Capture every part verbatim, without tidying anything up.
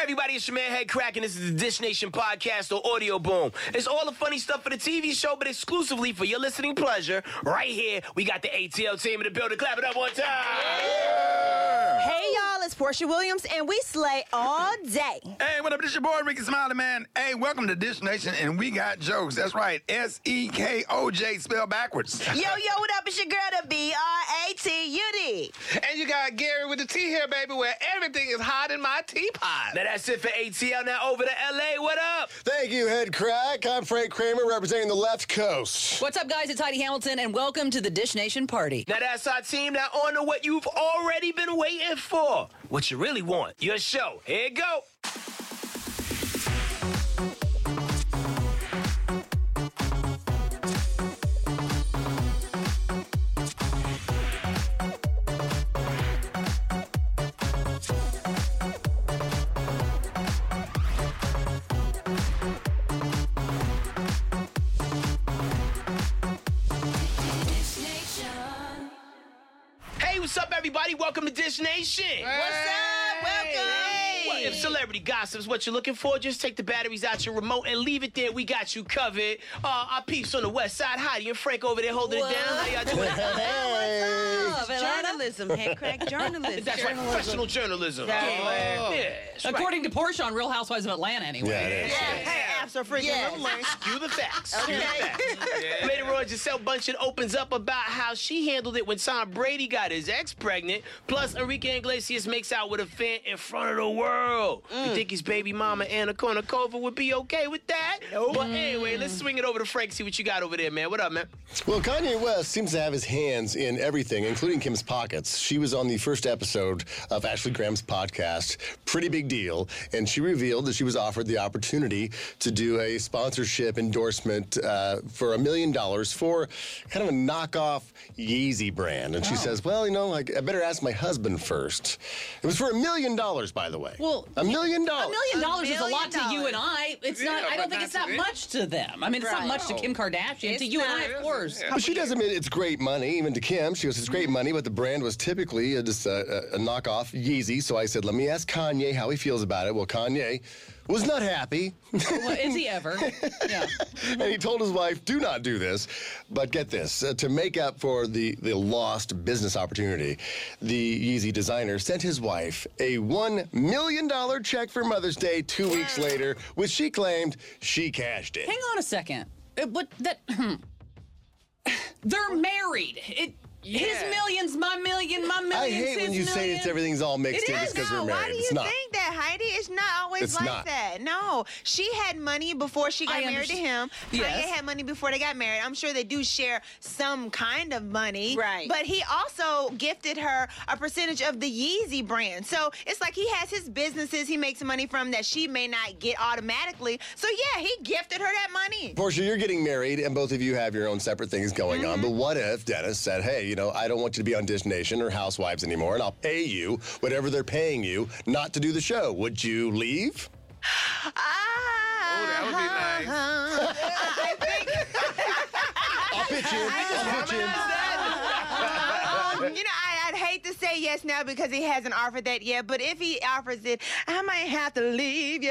everybody, it's your man Head Crack, and this is the Dish Nation podcast or Audio Boom. It's all the funny stuff for the T V show, but exclusively for your listening pleasure. Right here, we got the A T L team in the building. Clap it up one time. Yeah. Hey, y'all, it's Portia Williams, and we slay all day. Hey, what up? This your boy, Ricky Smiley, man. Hey, welcome to Dish Nation, and we got jokes. That's right, S E K O J, spelled backwards. Yo, yo, what up? It's your girl, the B R A T U D. And you got Gary with the T here, baby, where everything is hot in my teapot. Now that's it for A T L. Now over to L A. What up? Thank you, Head Crack. I'm Frank Kramer, representing the left coast. What's up, guys? It's Heidi Hamilton, and welcome to the Dish Nation party. Now that's our team. Now on to what you've already been waiting for. What you really want. Your show. Here you go. What's up, everybody? Welcome to Dish Nation. Hey. What's up? Welcome. Well, if celebrity gossip is what you're looking for, just take the batteries out your remote and leave it there. We got you covered. Uh, our peeps on the west side, Heidi and Frank over there holding what? it down. How y'all doing? Hey. What's up? Journalism, Head Crack journalism. That's right, professional journalism. Yeah. Yes, According right. to Portia on Real Housewives of Atlanta, anyway. Yeah, it is. Yeah. Hey, apps are freaking Yeah. yeah. Skew the facts. Okay. Skew the facts. Yeah. Later on, Giselle Bundchen opens up about how she handled it when Tom Brady got his ex pregnant. Plus, Enrique Iglesias makes out with a fan in front of the world. Mm. You think his baby mama, Anna Kournikova, would be okay with that? Nope. But anyway, let's swing it over to Frank, see what you got over there, man. What up, man? Well, Kanye West seems to have his hands in everything, including Kim's pockets. She was on the first episode of Ashley Graham's podcast, Pretty Big Deal, and she revealed that she was offered the opportunity to do a sponsorship endorsement uh, for a million dollars for kind of a knockoff Yeezy brand. And she oh. says, well, you know, like, I better ask my husband first. It was for a million dollars, by the way. Well, a million dollars. A million dollars is a lot to you and I. It's yeah, not. I don't think not it's that them. much to them. I mean, it's right. not much to Kim Kardashian. It's to you not. and I, of course. Yeah. But she does admit it's great money, even to Kim. She goes, it's great money, but the brand was typically a, just a, a, a knockoff Yeezy. So I said, let me ask Kanye how he feels about it. Well, Kanye was not happy. Well, is he ever? Yeah. And he told his wife, do not do this. But get this, uh, to make up for the, the lost business opportunity, the Yeezy designer sent his wife a one million dollars check for Mother's Day two weeks later, which she claimed she cashed in. Hang on a second. Uh, What that? They're married. It. Yeah. His millions, my million, my millions. I hate when you his say million. it's everything's all mixed It in is just because not. we're married. Why do you it's not. think that, Heidi? It's not always It's like not. that. No. She had money before she got I married to him. understand. Kanye Yes. had money before they got married. I'm sure they do share some kind of money. Right. But he also gifted her a percentage of the Yeezy brand. So it's like he has his businesses he makes money from that she may not get automatically. So yeah, he gifted her that money. Portia, you're getting married, and both of you have your own separate things going Mm-hmm. on. But what if Dennis said, hey, you know, I don't want you to be on Dish Nation or Housewives anymore, and I'll pay you whatever they're paying you not to do the show. Would you leave? Ah, Oh, that would be nice. I think, I'll pitch in. I'll pitch in. um, you know, I, I'd hate to say yes now because he hasn't offered that yet, but if he offers it, I might have to leave you.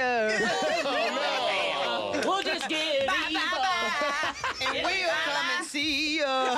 We'll just get Bye, evil. bye, bye. And we'll come and see you.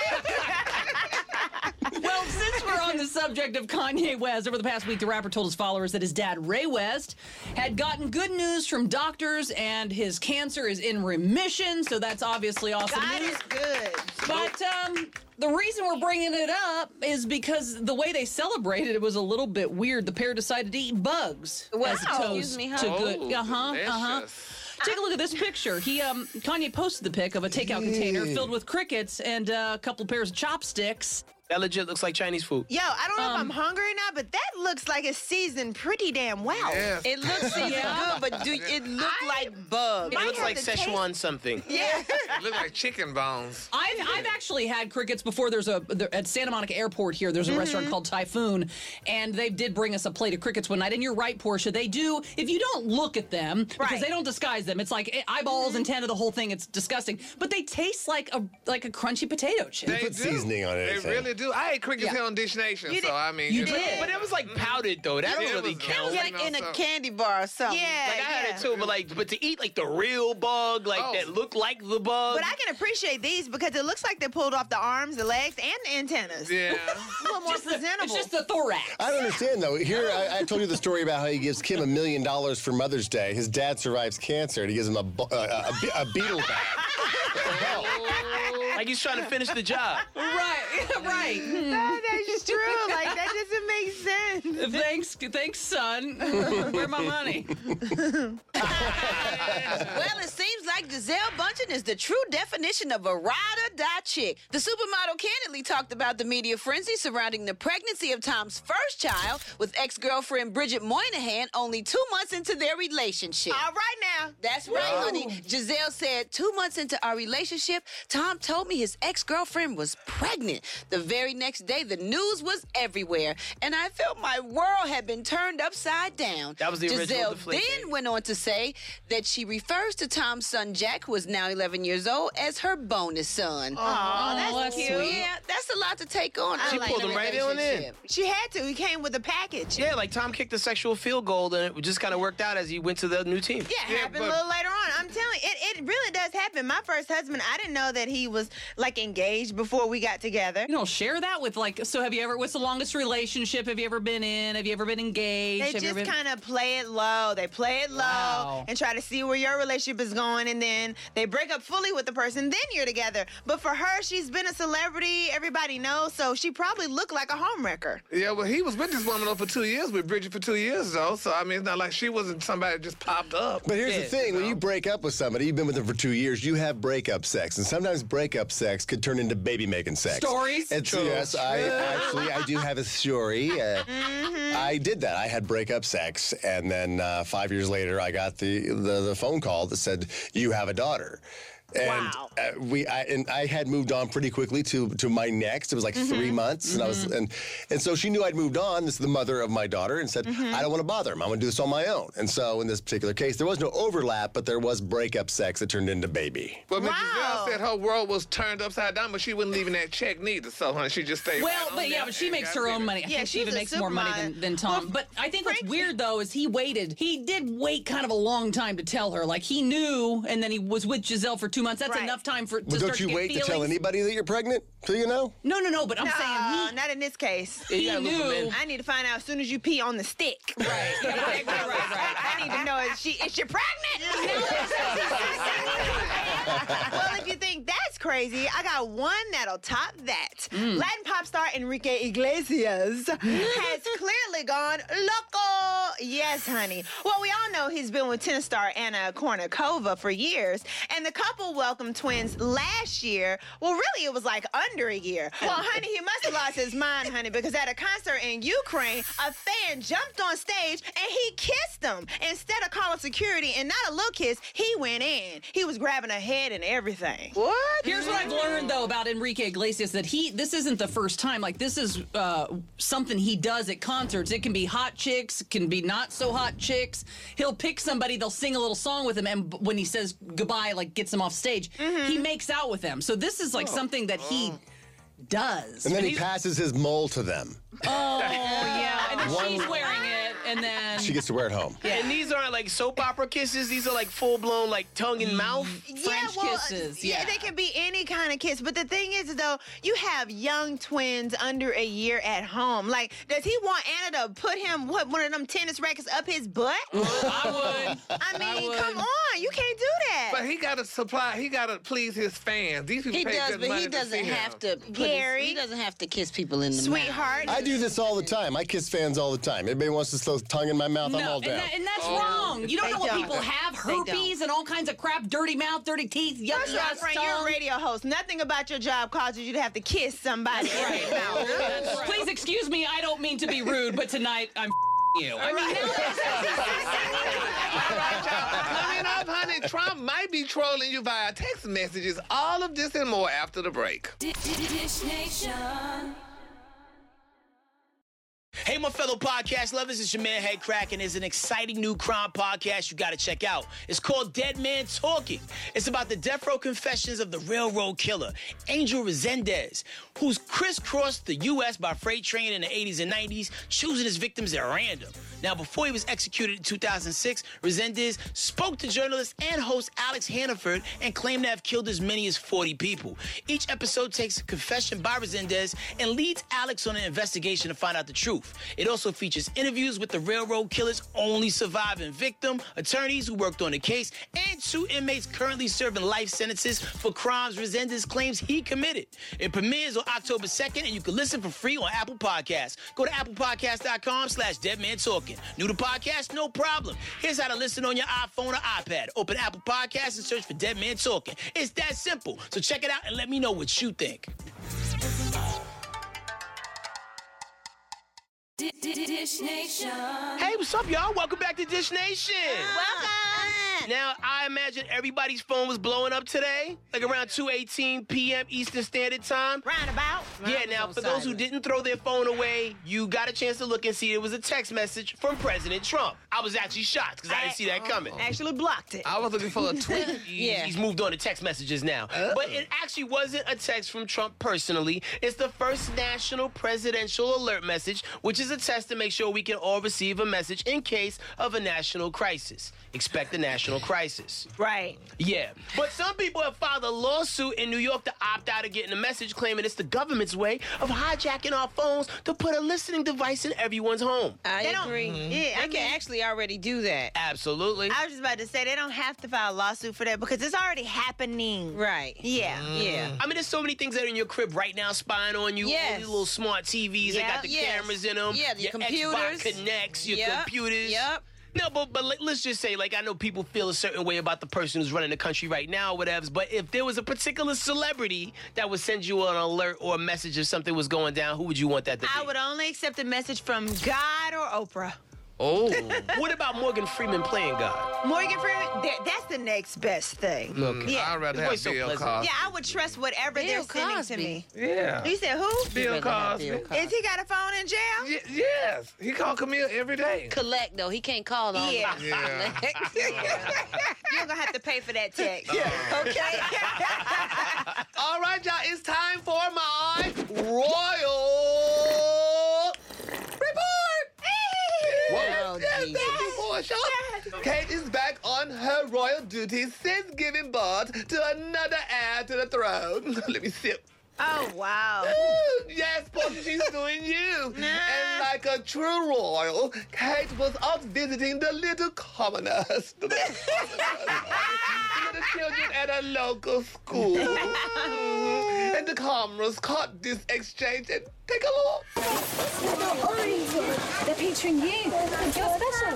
Well, since we're on the subject of Kanye West, over the past week, the rapper told his followers that his dad, Ray West, had gotten good news from doctors and his cancer is in remission. So that's obviously awesome God news. is good. But um, the reason we're bringing it up is because the way they celebrated it was a little bit weird. The pair decided to eat bugs Wow. as a toast Excuse me, huh? to Oh, good. Uh huh. Uh huh. delicious. Take a look at this picture. He um, Kanye posted the pic of a takeout container filled with crickets and uh, a couple pairs of chopsticks. That legit looks like Chinese food. Yo, I don't know Um, if I'm hungry now, but that looks like it's seasoned pretty damn well. Yes. It looks seasoned Yeah. good, but do it look like bugs? It Might looks have like to taste- Szechuan something. Yeah. It look like chicken bones. I've I've actually had crickets before. There's a there, at Santa Monica Airport here. There's a restaurant called Typhoon, and they did bring us a plate of crickets one night. And you're right, Portia. They do. If you don't look at them, because Right. they don't disguise them, it's like eyeballs and ten of the whole thing. It's disgusting, but they taste like a like a crunchy potato chip. They put do. seasoning on They anything. really do. do. I ate cricket's Yeah. tail on Dish Nation, You so did- I mean, you know. did. But it was like powdered though. That don't Yeah, it really was- count. it Like You know, in a so- candy bar or something. Yeah, Like I had yeah. it too, but like, but to eat like the real bug, like Oh. that looked like the bug. But I can appreciate these because it looks like they pulled off the arms, the legs, and the antennas. Yeah. A little more Just the- presentable. it's just the thorax. I don't understand though. Here, I, I told you the story about how he gives Kim a million dollars for Mother's Day. His dad survives cancer, and he gives him a bu- uh, a, a, be- a beetle bag. What the hell? like he's trying to finish the job. Right, right. That- that's true. Like that doesn't make sense. Thanks, thanks, son. Where my money? Well, it seems like Giselle Bundchen is the true definition of a ride or die chick. The supermodel candidly talked about the media frenzy surrounding the pregnancy of Tom's first child with ex-girlfriend Bridget Moynihan only two months into their relationship. All right now. That's right, honey. Giselle said, two months into our relationship, Tom told me his ex-girlfriend was pregnant. The very next day, the news was everywhere, and I felt my world had been turned upside down. That was the original Giselle Deflategate. then went on to say that she refers to Tom's son, Jack, who is now eleven years old, as her bonus son. Oh, that's, that's cute. sweet. Yeah, that's a lot to take on. She in a pulled him right on in. relationship. She had to. He came with a package. Yeah, like Tom kicked a sexual field goal, and it just kind of worked out as he went to the new team. Yeah, it Yeah, happened but- a little later on. I'm telling you, it, it really does happen. My first husband, I didn't know that he was like engaged before we got together. You know, share that with like. So, have you ever? What's the longest relationship have you ever been in? Have you ever been engaged? They have you just ever been... kind of play it low. They play it low Wow. and try to see where your relationship is going, and then they break up fully with the person. Then you're together. But for her, she's been a celebrity. Everybody knows, so she probably looked like a homewrecker. Yeah, well, he was with this woman though for two years, with Bridget for two years, though. So, I mean, it's not like she wasn't somebody that just popped up. But here's the Yeah, thing: when you break up with somebody, you've been with them for two years. You have breakup sex, and sometimes breakup sex could turn into baby making sex. Stories? It's, yes, I actually I do have a story. Uh, I did that. I had breakup sex, and then uh, five years later, I got the, the the phone call that said you have a daughter. And Wow. uh, we, I, and I had moved on pretty quickly to to my next. It was like three months, and I was, and and so she knew I'd moved on. This is the mother of my daughter, and said, I don't want to bother him. I'm going to do this on my own. And so in this particular case, there was no overlap, but there was breakup sex that turned into baby. Well, Miss Wow. Giselle said her world was turned upside down, but she wasn't leaving that check neither. So, honey, she just stayed. Well, right on but yeah, there but she and makes got her it. own money. I Yeah, think she she's even a makes more money supermodel. than, than Tom. Well, but I think what's Frank- weird though is he waited. He did wait kind of a long time to tell her. Like he knew, and then he was with Giselle for two months. That's Right. enough time for. To But start don't you to get wait feelings. to tell anybody that you're pregnant till you know? No, no, no. But I'm No, saying he. not in this case. You He gotta look 'em in. knew. I need to find out as soon as you pee on the stick. Right, yeah, right, right, right, right. I need to know is she is she pregnant? Well, if you think that's crazy, I got one that'll top that. Latin pop star Enrique Iglesias has clearly gone loco. Yes, honey. Well, we all know he's been with tennis star Anna Kournikova for years, and the couple welcomed twins last year. Well, really, it was like under a year. Well, honey, he must have lost his mind, honey, because at a concert in Ukraine, a fan jumped on stage and he kissed them. Instead of calling security and not a little kiss, he went in. He was grabbing her head and everything. What? Here's what I've learned though about Enrique Iglesias that he this isn't the first time. Like this is uh, something he does at concerts. It can be hot chicks, it can be not so hot chicks. He'll pick somebody, they'll sing a little song with him, and b- when he says goodbye, like gets them off stage, he makes out with them. So this is like something that he does. And then he he's- passes his mole to them. Oh yeah, and then One- she's wearing it, and then She gets to wear it home. And these aren't like soap opera kisses. These are like full blown like tongue and mouth. French kisses, yeah. they can be any kind of kiss. But the thing is, though, you have young twins under a year at home. Like, does he want Anna to put him what one of them tennis rackets up his butt? I would. I mean, would. come on, you can't do that. But he got to supply. He got to please his fans. These people He pay does, good but money he to doesn't see have him. to. Put Gary. His, he doesn't have to kiss people in the Sweetheart. I do this all the time. I kiss fans all the time. Anybody wants to throw tongue in my mouth, I'm No, all and, down. that, and that's Oh. wrong. You don't They know what don't. people have: They herpes and all kinds of crap, dirty mouth, dirty teeth, yuck, First of all, yuck, Frank, you're a tongue. radio host. Nothing about your job causes you to have to kiss somebody. Right. Now. That's right. Please excuse me. I don't mean to be rude, but tonight I'm you. I mean, Coming up, honey, Trump might be trolling you via text messages. All of this and more after the break. Dish Nation. Hey, my fellow podcast lovers, it's your man, Head Crack, and there's an exciting new crime podcast you gotta check out. It's called Dead Man Talking. It's about the death row confessions of the railroad killer, Angel Resendez, who's crisscrossed the U S by freight train in the eighties and nineties, choosing his victims at random. Now, before he was executed in two thousand six, Resendez spoke to journalist and host Alex Hannaford and claimed to have killed as many as forty people. Each episode takes a confession by Resendez and leads Alex on an investigation to find out the truth. It also features interviews with the railroad killer's only surviving victim, attorneys who worked on the case, and two inmates currently serving life sentences for crimes Resendez claims he committed. It premieres on October second, and you can listen for free on Apple Podcasts. Go to apple podcast dot com slash dead man talking. New to podcast? No problem. Here's how to listen on your iPhone or iPad. Open Apple Podcasts and search for Dead Man Talking. It's that simple. So check it out and let me know what you think. Dish Nation. Hey, what's up, y'all? Welcome back to Dish Nation. Welcome. Now, I imagine everybody's phone was blowing up today, like around two eighteen p.m. Eastern Standard Time. Roundabout. Yeah, now, for those who didn't throw their phone away, you got a chance to look and see it was a text message from President Trump. I was actually shocked because I didn't see that coming. Actually blocked it. I was looking for a tweet. He- Yeah. He's moved on to text messages now. But it actually wasn't a text from Trump personally. It's the first national presidential alert message, which is a test to make sure we can all receive a message in case of a national crisis. Expect a national crisis. Right. Yeah. But some people have filed a lawsuit in New York to opt out of getting a message, claiming it's the government's way of hijacking our phones to put a listening device in everyone's home. I They don't- agree. Yeah, They I can mean- actually already do that. Absolutely. I was just about to say they don't have to file a lawsuit for that because it's already happening. Right. Yeah. Yeah. I mean, there's so many things that are in your crib right now spying on you. Yes. All these little smart T Vs that Yeah. got the Yes. cameras in them. Yeah, the your computers. Xbox connects, your Yep. computers. Yep. No, but but let- let's just say, like, I know people feel a certain way about the person who's running the country right now, or whatever. But if there was a particular celebrity that would send you an alert or a message if something was going down, who would you want that to be? I would only accept a message from God or Oprah. Oh. What about Morgan Freeman playing God? Morgan Freeman, that- that's the next best thing. Look, Yeah. I'd rather His have voice so Bill pleasant. Cosby. Yeah, I would trust whatever Bill they're sending Cosby. to me. Yeah. You said who? Bill Cosby. Is he got a phone in jail? Y- yes. He called Camille every day. Collect, though. He can't call on Yeah. Yeah. You're gonna have to pay for that text. Okay. All right, y'all. It's time for my Royal Report. Oh, Yes, Jesus. thank you for a shot. Kate is back on her royal duties since giving birth to another heir to the throne. Let me sip. Oh wow. Ooh, yes, Portia, she's doing you. And like a true royal, Kate was out visiting the little commoners. The little commoners. The children at a local school. And the cameras caught this exchange and take a look. They're featuring you. You're special.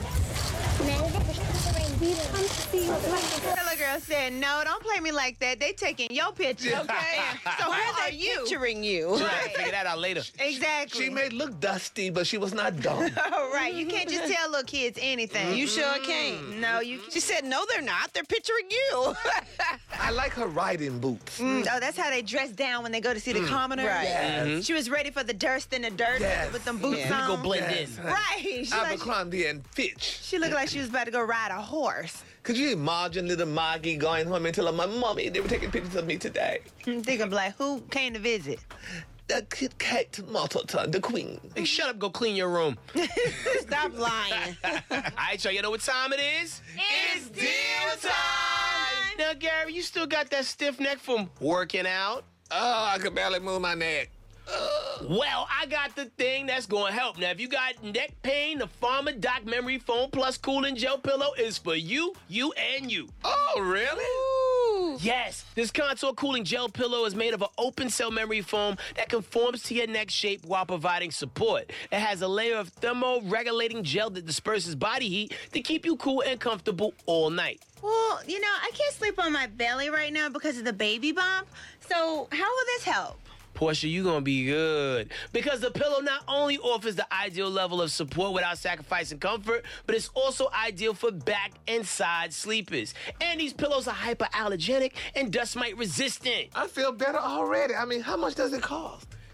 That little girl said, "No, don't play me like that. They taking your picture." Okay. So Why who are are they you? picturing you? We'll have to figure that out later. Exactly. She may look dusty, but she was not dumb. Oh, right. You can't just tell little kids anything. You sure can't. No, you can't. She said, no, they're not. They're picturing you. I like her riding boots. Mm, oh, that's how they dress down when they go to see the commoner. Right. She was ready for the durst in the dirt Yes. with them boots Yeah. on. Go blend Yes. in. Right. She, like, Abercrombie and Fitch. she looked like she was about to go ride a horse. Could you imagine little Maggie going home and telling my mommy they were taking pictures of me today? Thinking like, who came to visit? The Kit Kat Middleton, the queen. Hey, shut up, go clean your room. Stop lying. All right, y'all, you know what time it is? It's deal time. Now, Gary, you still got that stiff neck from working out? Oh, I could barely move my neck. Well, I got the thing that's going to help. Now, if you got neck pain, the Pharma Doc Memory Foam Plus Cooling Gel Pillow is for you, you, and you. Oh, really? Yes, this contour cooling gel pillow is made of an open cell memory foam that conforms to your neck shape while providing support. It has a layer of thermoregulating gel that disperses body heat to keep you cool and comfortable all night. Well, you know, I can't sleep on my belly right now because of the baby bump. So how will this help? Portia, you gonna be good. Because the pillow not only offers the ideal level of support without sacrificing comfort, but it's also ideal for back and side sleepers. And these pillows are hypoallergenic and dust mite resistant. I feel better already. I mean, how much does it cost?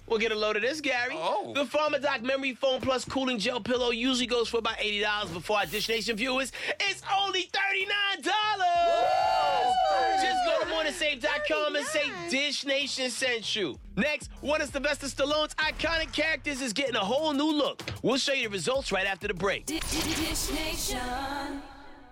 Well, get a load of this, Gary. Oh. The PharmaDoc Memory Foam Plus Cooling Gel Pillow usually goes for about eighty dollars, but for our Dish Nation viewers, it's only thirty-nine dollars. Just go to morning save dot com and say Dish Nation sent you. Next, one of Sylvester Stallone's iconic characters is getting a whole new look. We'll show you the results right after the break. Dish Nation.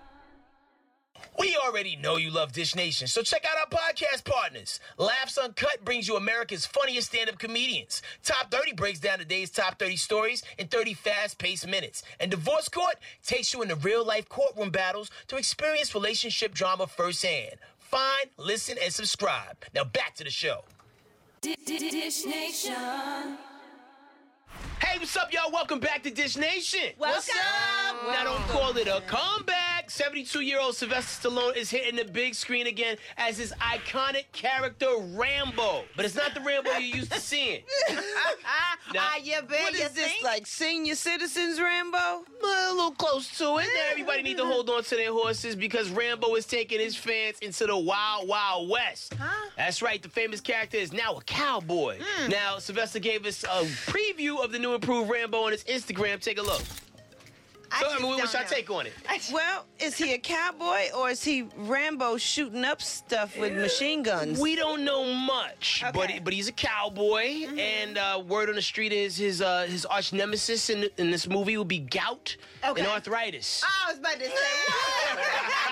We already know you love Dish Nation, so check out our podcast partners. Laughs Uncut brings you America's funniest stand-up comedians. Top thirty breaks down the day's top thirty stories in thirty fast-paced minutes. And Divorce Court takes you into real-life courtroom battles to experience relationship drama firsthand. Find, listen, and subscribe. Now back to the show. Dish Nation. Hey, what's up, y'all? Welcome back to Dish Nation. What's up? Now, don't call it a comeback. seventy-two-year-old Sylvester Stallone is hitting the big screen again as his iconic character, Rambo. But it's not the Rambo you're used to seeing. Now, Ah, you bet What you is this, think? like senior citizens Rambo? a little close to it. Now, everybody need to hold on to their horses because Rambo is taking his fans into the wild, wild west. Huh? That's right. The famous character is now a cowboy. Now, Sylvester gave us a preview of the new improved Rambo on his Instagram. Take a look. I So, I just mean, what's don't your know. take on it? Well, is he a cowboy or is he Rambo shooting up stuff with machine guns? We don't know much, but Okay. he, but he's a cowboy, and uh, word on the street is his uh, his arch nemesis in, in this movie will be gout Okay. and arthritis. I was about to say.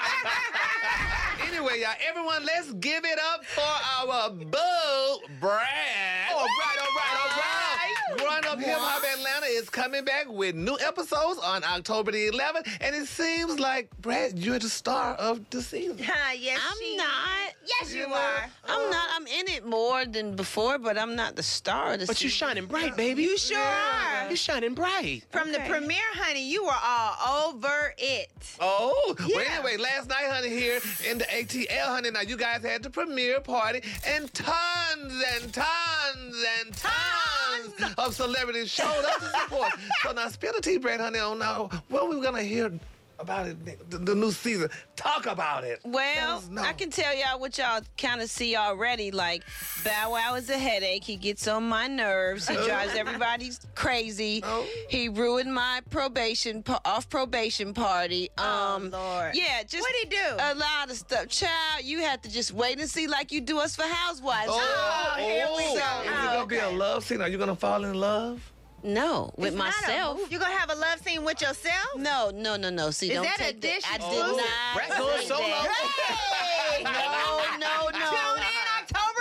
Anyway, y'all, everyone, let's give it up for our Bo Brad. All right, all right, all right. Growing Up Hip Hop Atlanta is coming back with new episodes on October the eleventh, and it seems like, Brad, you're the star of the season. Huh, yes, I'm she- not. Yes, you You know? are. I'm not. I'm in it more than before, but I'm not the star of the But you're season. shining bright, baby. You sure are. You're shining bright. From the Okay. premiere, honey, you were all over it. Oh, well, Yeah. anyway, last night, honey, here in the A T L, honey, now you guys had the premiere party, and tons and tons and tons of celebrities showed up to support. So now, spill the tea, Brad, honey, on now, what we gonna hear about it, the, the new season? Talk about it. Let Well, us know. I can tell y'all what y'all kind of see already. Like, Bow Wow is a headache. He gets on my nerves. He drives everybody crazy. Oh. He ruined my probation, pa- off probation party. Um, Oh, Lord. Yeah, just What'd he do? a lot of stuff. Child, you have to just wait and see like you do us for Housewives. Oh, here we oh. go. Is it Oh, gonna be a okay. love scene? Are you gonna fall in love? No, with It's not a myself. movie. You gonna have a love scene with yourself? No, no, no, no. See, Is don't that a take dish that. I did exclusive? not. Brad going say solo. that. Hey! No, no, no. Tune in October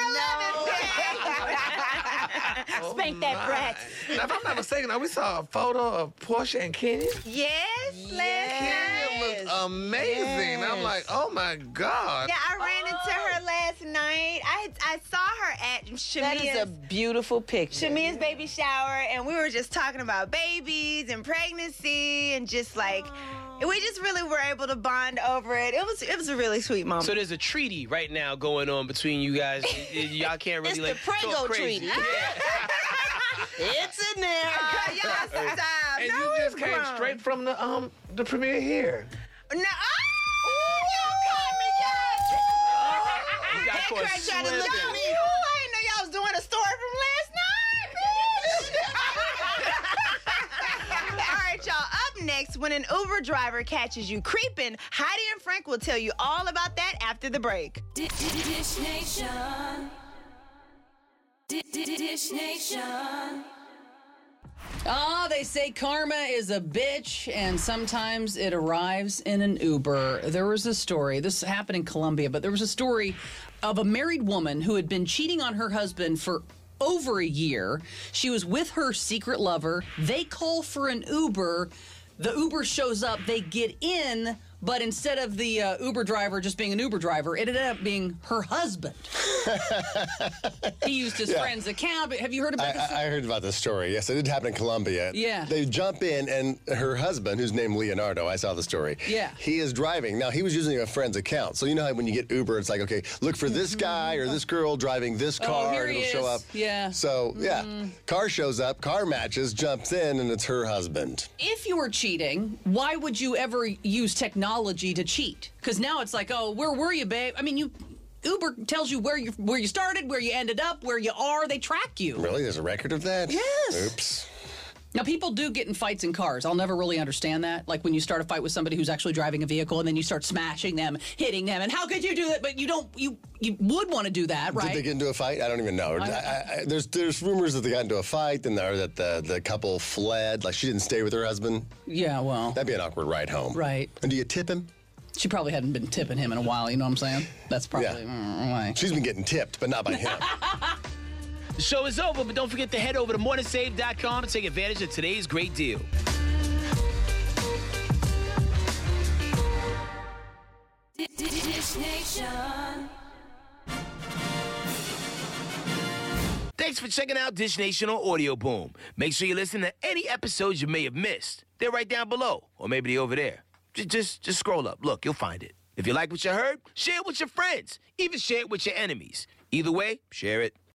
eleventh. Spank that brat. Now, if I'm not mistaken, now we saw a photo of Portia and Kenya. Yes, last Kenya night. looked amazing. I'm Yes. like, oh my God. Yeah, I ran into her last night. I I saw her at That is a Shamia's, beautiful picture. Shamia's baby shower, and we were just talking about babies and pregnancy, and just like we just really were able to bond over it. It was it was a really sweet moment. So there's a treaty right now going on between you guys. Y- y- Y'all can't really It's like the Prego talk crazy. Treaty. Yeah. It's in there. Uh, y'all sometimes. And no, you it's just came grown. straight from the um the premiere here. No, oh, you caught me, yes. You got That caught crack tried to slipping. look at me. I didn't know y'all was doing a story from last night, bitch. All right, y'all. Up next, when an Uber driver catches you creeping, Heidi and Frank will tell you all about that after the break. Dish Nation. Dish Nation. Ah, they say karma is a bitch, and sometimes it arrives in an Uber. There was a story, this happened in Colombia, but there was a story of a married woman who had been cheating on her husband for over a year. She was with her secret lover. They call for an Uber. The Uber shows up. They get in, but instead of the uh, Uber driver just being an Uber driver, it ended up being her husband. He used his Yeah. friend's account. Have you heard about I, this? I I heard about this story. Yes, it did happen in Colombia. Yeah. They jump in, and her husband, who's named Leonardo, I saw the story. Yeah. He is driving. Now, he was using a friend's account. So, you know how when you get Uber, it's like, okay, look for this guy or this girl driving this car, Mm-hmm. Oh, here and he it'll show is. up. Yeah. So, yeah. Car shows up, car matches, jumps in, and it's her husband. If you were cheating, why would you ever use technology to cheat? Because now it's like, oh, where were you, babe? I mean, you Uber tells you where you where you started, where you ended up, where you are. They track you. Really? There's a record of that? Yes. Oops. Now, people do get in fights in cars. I'll never really understand that. Like when you start a fight with somebody who's actually driving a vehicle and then you start smashing them, hitting them. And how could you do that? But you don't, you you would want to do that, right? Did they get into a fight? I don't even know. I, I, I, there's there's rumors that they got into a fight and there that the, the couple fled. Like she didn't stay with her husband. Yeah, well. That'd be an awkward ride home. Right. And do you tip him? She probably hadn't been tipping him in a while, you know what I'm saying? That's probably Yeah. mm, why. She's been getting tipped, but not by him. The show is over, but don't forget to head over to morning save dot com to take advantage of today's great deal. Dish Nation. Thanks for checking out Dish Nation on Audio Boom. Make sure you listen to any episodes you may have missed. They're right down below, or maybe they're over there. Just, just, just scroll up. Look, you'll find it. If you like what you heard, share it with your friends. Even share it with your enemies. Either way, share it.